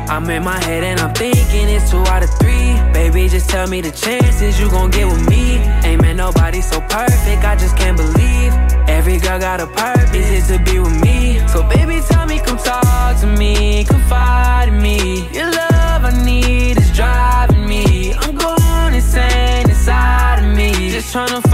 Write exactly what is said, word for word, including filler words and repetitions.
I'm in my head and I'm thinking it's two out of three. Baby, just tell me the chances you gon' get with me. Ain't met nobody so perfect, I just can't believe. Every girl got a purpose, it's to be with me. So baby, tell me, come talk to me, confide in me. Your love I need is driving me. I'm going insane inside of me. Just tryna